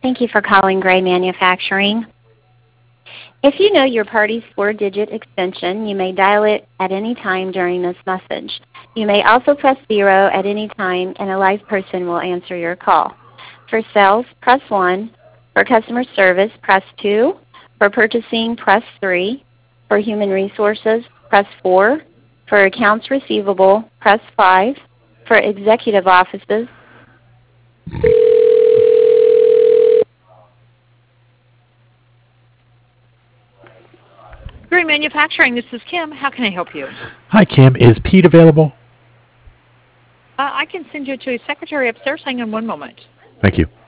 Thank you for calling Gray Manufacturing. If you know your party's 4-digit extension, you may dial it at any time during this message. You may also press 0 at any time, and a live person will answer your call. For sales, press 1. For customer service, press 2. For purchasing, press 3. For human resources, press 4. For accounts receivable, press 5. For executive offices, Gray Manufacturing, this is Kim. How can I help you? Hi, Kim. Is Pete available? I can send you to his secretary upstairs. Hang on one moment. Thank you.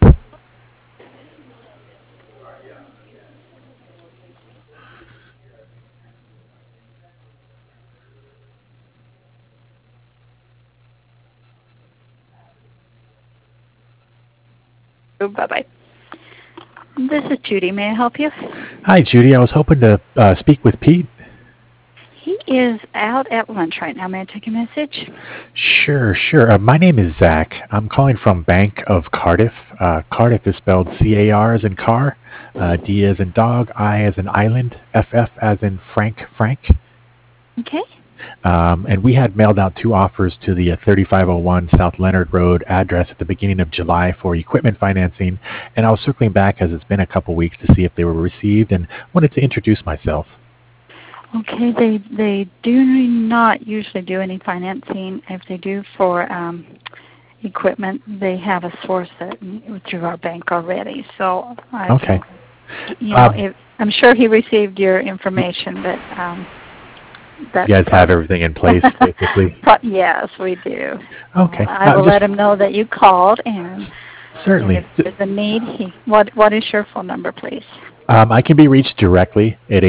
Oh, bye-bye. This is Judy. May I help you? Hi, Judy. I was hoping to speak with Pete. He is out at lunch right now. May I take a message? Sure. My name is Zach. I'm calling from Bank of Cardiff. Cardiff is spelled C-A-R as in car, D as in dog, I as in island, F as in Frank. Okay. And we had mailed out 2 offers to the 3501 South Leonard Road address at the beginning of July for equipment financing. And I was circling back as it's been a couple weeks to see if they were received and wanted to introduce myself. Okay. They do not usually do any financing. If they do for equipment, they have a source that through our bank already. So Okay. I'm sure he received your information, but you guys have everything in place, basically? Yes, we do. Okay. I will let him know that you called, and certainly. if there's a need, what is your phone number, please? I can be reached directly at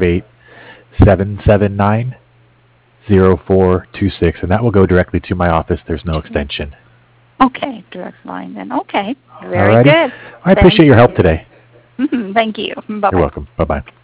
858-779-0426, and that will go directly to my office. There's no extension. Okay, direct line then. Okay, very Alrighty. good. I appreciate your help today. Thank you. Bye-bye. You're welcome. Bye-bye.